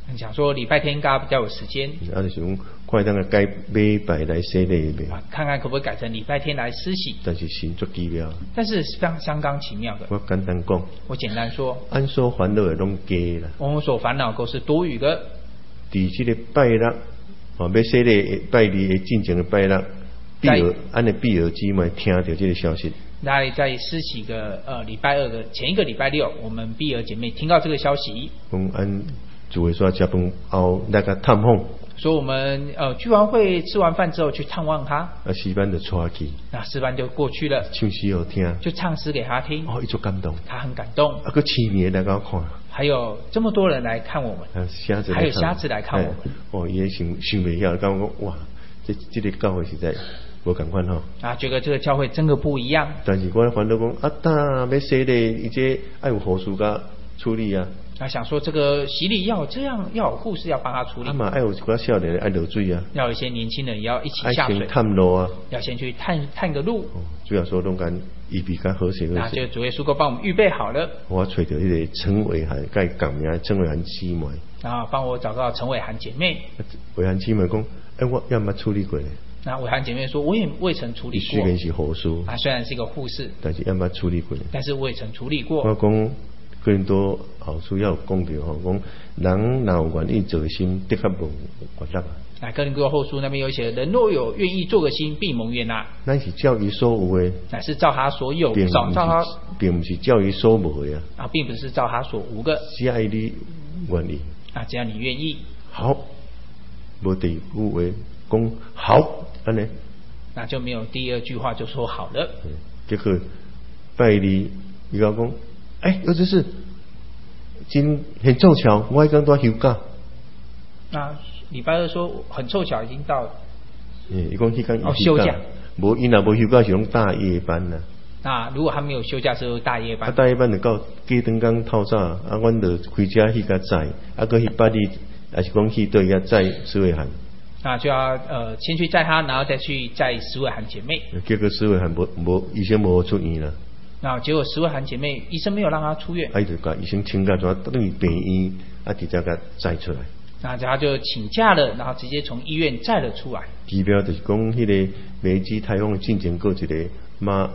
想说礼拜天应该比较有时间， 就是讲快当个改礼拜来洗礼呗。 看看可不可以改成礼拜天来施洗。 但是神足奇妙。但是相当奇妙的。 我简单讲。 我简单说。 俺所烦恼的拢假啦。 我们所烦恼都是多余的。 伫这个拜六，要洗礼拜二的进前的拜六，俺的必尔姊妹听到这个消息。 在施洗个礼拜二的前一个礼拜六，我们碧儿姐妹听到这个消息。 俺主会说吃饭后那个探访。 所以我们聚完会吃完饭之后去探望他。 诗班就出去。 那诗班就过去了。 唱诗好听。 就唱诗给他听。 伊就感动。 他很感动。 个青年来搞看。 还有这么多人来看我们。还有瞎子来看我们。伊想袂晓， 感觉哇，这个教会实在无同款吼。 觉得这个教会真的不一样。 但是我烦恼讲，当要洗礼，伊这爱有护士甲处理啊。 想说这个洗礼要这样，要有护士要帮他处理。 嘛爱有一个少年爱落水啊。 要有一些年轻人也要一起下水。 探路啊。 要先去探个路。 主要说拢干预备较好些。 那就主耶稣哥帮我们预备好了。 我找到迄个陈伟涵，该讲名陈伟涵姊妹。 帮我找到陈伟涵姐妹。 伟涵姊妹讲，我要么处理过咧。 那伟涵姐妹说，我也未曾处理过。 虽然是护士。 虽然是一个护士， 但是要么处理过。 但是我也曾处理过。 我讲。更多后书要讲到吼，讲人若有愿意做心，的确无困难啊。 哥林多后书那边有写，人若有愿意做个心，必蒙悦纳。 那是照伊所有的， 乃是照他所有， 并不是照伊所无的啊，并不是照他所无的。 只要你愿意只要你愿意。 好，无第二句话讲好，安尼， 那就没有第二句话就说好了。 结果拜你，伊讲。有这是真很凑巧，我刚都休假。 礼拜二说很凑巧已经到了。 伊讲迄天休假， 无伊若无休假是用大夜班呐。 那如果他没有休假是大夜班。 大夜班就到鸡蛋港透早，阮就开车去甲载，搁去巴黎，还是讲去对遐载施伟涵。 那就要先去载他，然后再去载施伟涵姐妹。 结果施伟涵无医生无出院啦。 那结果施伟涵姐妹医生没有让她出院， 就甲医生请假，怎等于病院直接甲载出来。 那她就请假了，然后直接从医院载了出来。 机票就是讲迄个梅基台风进前过一个马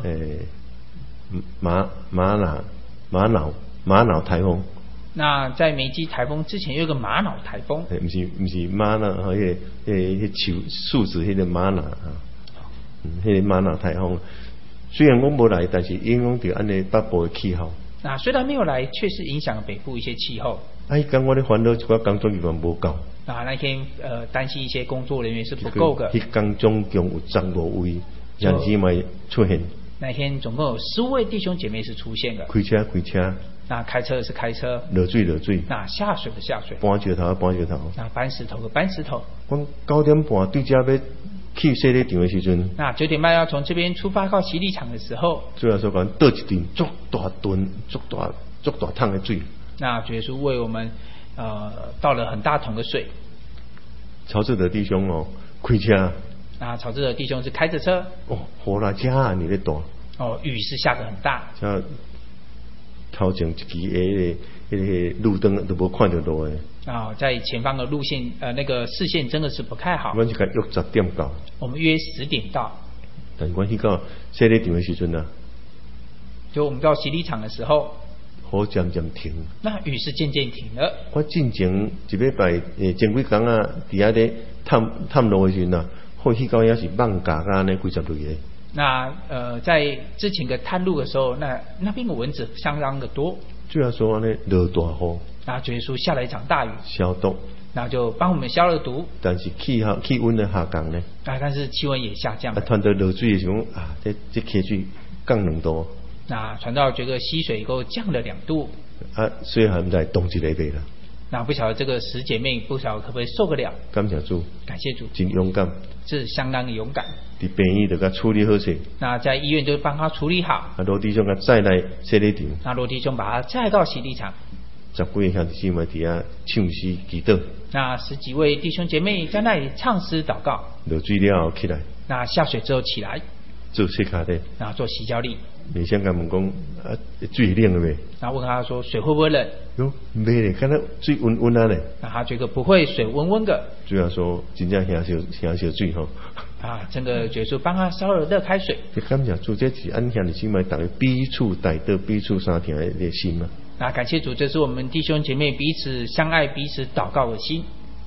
瑙台风。 那在梅基台风之前有一个玛瑙台风。 不是玛瑙，迄树树子迄个玛瑙迄个玛瑙台风。虽然我无来，但是影响到安尼北部的气候。 那虽然没有来，确实影响了北部一些气候。 刚我咧烦恼一寡工作人员无够。 那天担心一些工作人员是不够的。 刚总共有15位人姊妹出现。 那天总共有15位弟兄姐妹是出现的。 开车。 那开车是开车。 落水。 那下水的下水。 搬石头。 那搬石头的搬石头。 我9点半对家要。去洗礼场的时阵， 那9点半要从这边出发到洗礼场的时候， 主要说讲倒一吨足大桶的水。 那主耶稣为我们倒了很大桶的水。 曹志德弟兄开车。 那曹志德弟兄是开着车。 雨来遮尔你咧大。 雨是下得很大。 像头前一支迄个路灯都无看到路的。 在前方的路线那个视线真的是不太好。 我们是约10点到。 我们约10点到。 但是我去到洗礼场的时阵就我们到洗礼场的时候， 雨渐渐停。 那雨是渐渐停了。 我进前一礼拜前几天伫遐咧探路的时阵好去到遐是艋舺呢几十类的。 那在之前的探路的时候，那边的蚊子相当的多。 主要说呢，落大雨。 那主耶稣下了一场大雨， 消毒， 那就帮我们消了毒。 但是气温的下降呢？ 但是气温也下降了。 传到落水的时候这溪水降2度。 那传到这个溪水以后降了2度。 所以还在冻一礼拜了。 那不晓得这个10姐妹不晓得可不可以受得了？ 感谢主， 感谢主， 真勇敢， 是相当的勇敢。 在病院就给他处理好些。 那在医院就帮他处理好。 罗弟兄给载来洗礼场。 那罗弟兄把他载到洗礼场。 10几位兄弟姐妹在遐唱诗祈祷。 那10几位弟兄姐妹在那里唱诗祷告。 落水了后起来。 那下水之后起来。 做洗脚的， 然后做洗脚礼。 你先甲问讲啊，水冷了未？ 然后问他说水会不会冷？ 哟，未咧，敢若水温温啊咧。 那他觉得不会，水温温的。 主要说真正享受水吼。 整个觉得帮他烧了热开水。 感谢主，这是按兄弟姊妹大家彼此带到彼此相听的心嘛。 那感谢主，这是我们弟兄姐妹彼此相爱、彼此祷告的心。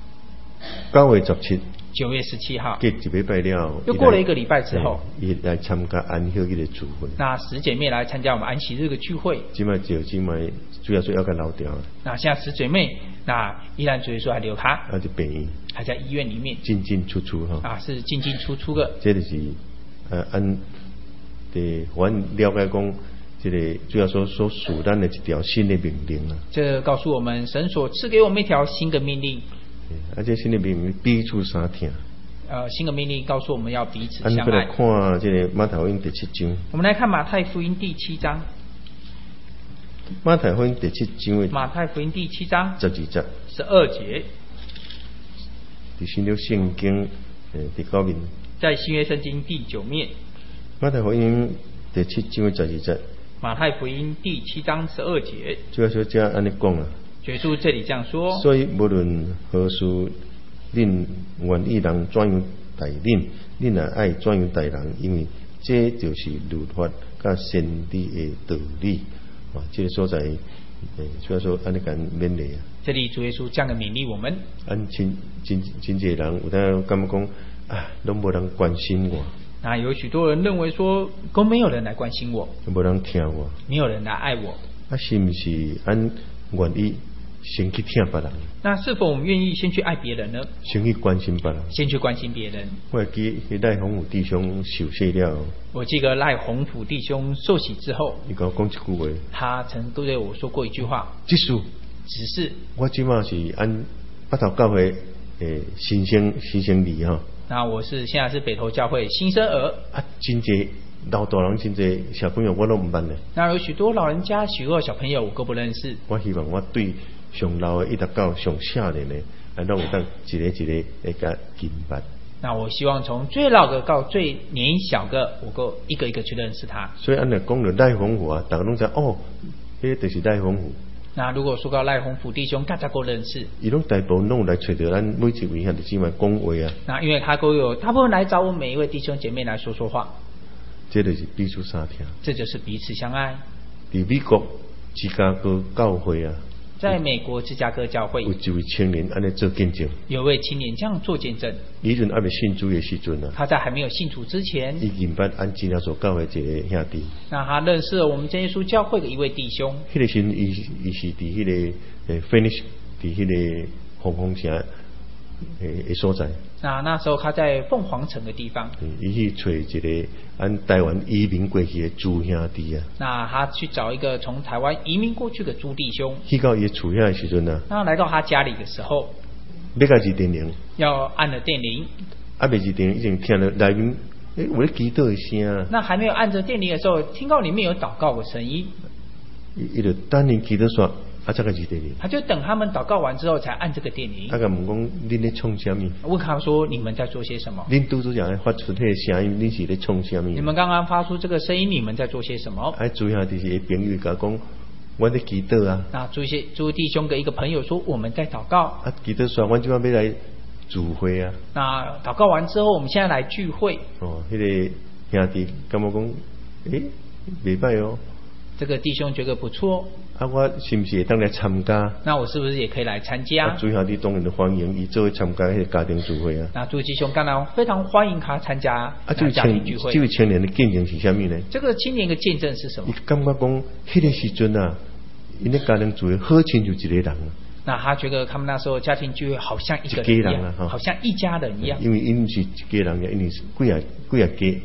9月17。 9月17号， 隔一礼拜了， 又过了一个礼拜之后， 伊来参加安息日的聚会。 那10姐妹来参加我们安息日的聚会。 今麦就今麦主要是要个老掉。 那现在10姐妹，那依然主耶稣还留她， 还在病院， 还在医院里面进进出出哈。 是进进出出的。 这就是按的我了解讲，这个主要说属咱的一条新的命令啊。 这告诉我们，神所赐给我们一条新的命令。 而且新的命令彼此相听。 新的命令告诉我们要彼此相爱。 我们来看这个马太福音第7章。 我们来看马太福音第7章。 马太福音第7章。 马太福音第7章。 12节。 12节。 在新约圣经第9面。 在新约圣经第9面。 马太福音第7章12节。 马太福音第7章12节。 主要说这安尼讲啊。 耶稣这里这样说。 所以无论何事，恁愿意人怎样待恁，恁也爱怎样待人，因为这就是律法甲先知的道理。这个所在，主要说安尼讲勉励啊。 这里主耶稣这样的勉励我们。 真济人有当感觉讲啊，拢无人关心我。 那有许多人认为说，都没有人来关心我， 无人听我， 没有人来爱我。 是不是俺愿意先去听别人？ 那是否我们愿意先去爱别人呢？ 先去关心别人， 先去关心别人。 我会记赖洪武弟兄受洗了。 我记得赖洪甫弟兄受洗之后， 你跟我讲一句话， 他曾对我说过一句话： 只是我即马是按北投教会新生儿哈。 那我现在是北投教会新生儿。 真济老大人，真济小朋友我都唔捌咧。那有许多老人家、许多小朋友我都不认识。 我希望我对上老的一直到上少年的，拢有当一个会甲敬拜。 那我希望从最老的到最年小的，我都一个一个去认识他。 所以按来讲到赖洪福啊，大家拢知哦，迄个就是赖洪福。 那如果说到赖洪福弟兄，大家都认识。 伊拢大部分拢来找到咱每一位兄弟姊妹讲话啊。那因为他都有大部分来找我每一位弟兄姐妹来说说话。 这就是彼此相听。 这就是彼此相爱。 在美国芝加哥教会啊。 在美国芝加哥教会有一位青年安尼做见证， 有位青年这样做见证。 以前还没信主的时阵啊， 他在还没有信主之前， 已经捌按治疗所教会一个兄弟。 那他认识了我们真耶稣教会的一位弟兄。 迄个时伊是伫迄个finish 伫迄个凤凰城的所在。 那时候他在凤凰城的地方， 伊去找一个按台湾移民过去的朱兄弟啊。 那他去找一个从台湾移民过去的朱弟兄。 去到伊的厝遐的时阵啊， 那来到他家里的时候， 要甲是电铃， 要按了电铃， 未是电铃，已经听到内面有咧祈祷的声。 那还没有按着电铃的时候，听到里面有祷告的声音， 伊就等你祈祷煞。这个是电铃， 他就等他们祷告完之后才按这个电铃。 他问讲恁咧创什么？ 问他说你们在做些什么？ 恁拄拄才发出迄个声音，恁是咧创什么？ 你们刚刚发出这个声音，你们在做些什么？ 主兄弟是朋友讲，我在祈祷啊。那朱弟兄的一个朋友说我们在祷告。 祈祷煞，我今晚要来聚会啊。 那祷告完之后，我们现在来聚会。 迄个兄弟感觉讲，袂歹哦。 这个弟兄觉得不错。 我是不是会当来参加？ 那我是不是也可以来参加？ 朱兄弟当然欢迎，伊做参加迄个家庭聚会啊。 那朱弟兄当然非常欢迎他参加家庭聚会。 这位青年的见证是什么呢？ 这个青年的见证是什么？ 伊感觉讲，迄个时阵啊，因咧家庭聚会好亲就一个人啊。 那他觉得他们那时候家庭聚会好像一个人一样，好像一家人一样。 因为因是一家人呀，因为是几啊家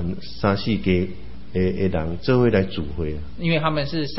3、4家。人做伙来聚会啊， 因为他们是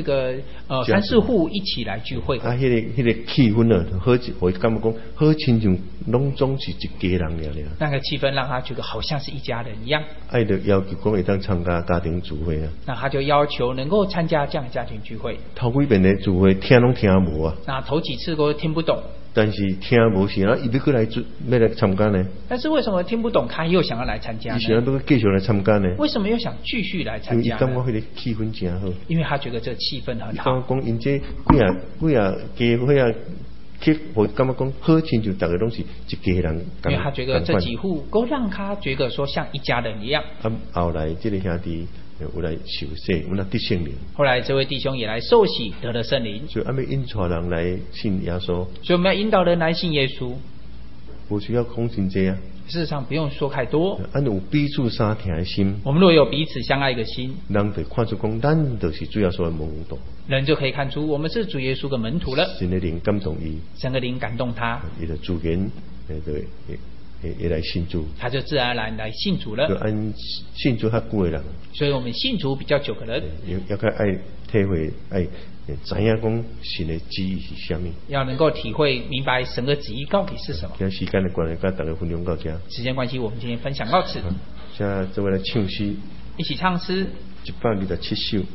3、4户一起来聚会。 迄个气氛啊，好，我感觉讲好亲像拢总是一家人了。 那个气氛让他觉得好像是一家人一样。 爱就要求讲会当参加家庭聚会啊。 那他就要求能够参加这样的家庭聚会。 头几遍的聚会听拢听无啊。 那头几次都听不懂。 但是听无时啊，伊要过来要来参加呢？ 但是为什么听不懂，他又想要来参加呢？ 伊想要继续来参加呢？ 为什么又想继续来参加呢？ 因为伊感觉迄个气氛真好。 因为他觉得这气氛很好。 讲因这几啊家伙啊，去我感觉讲好，亲像大家拢是一家人。 因为他觉得这几户都让他觉得说像一家人一样。 后来这个兄弟有来受洗，有来得圣灵。 后来这位弟兄也来受洗，得了圣灵。 所以要引带人来信耶稣。 所以我们要引导人来信耶稣。 不需要讲真济啊。 事实上不用说太多。 有彼此相听的心。 我们若有彼此相爱的心， 人就看出讲，咱就是主耶稣的门徒。 人就可以看出我们是主耶稣的门徒了。 神的灵感动伊。 神的灵感动他。 伊就自然也来信主。 他就自然而然来信主了。 就按信主较久的人。 所以我们信主比较久的人， 要较爱体会爱。知影讲神的旨意是什么？ 要能够体会明白神的旨意到底是什么。 今时间的关系，跟大家分享到这。 时间关系，我们今天分享到此。 现在这位来唱诗， 一起唱诗 127首。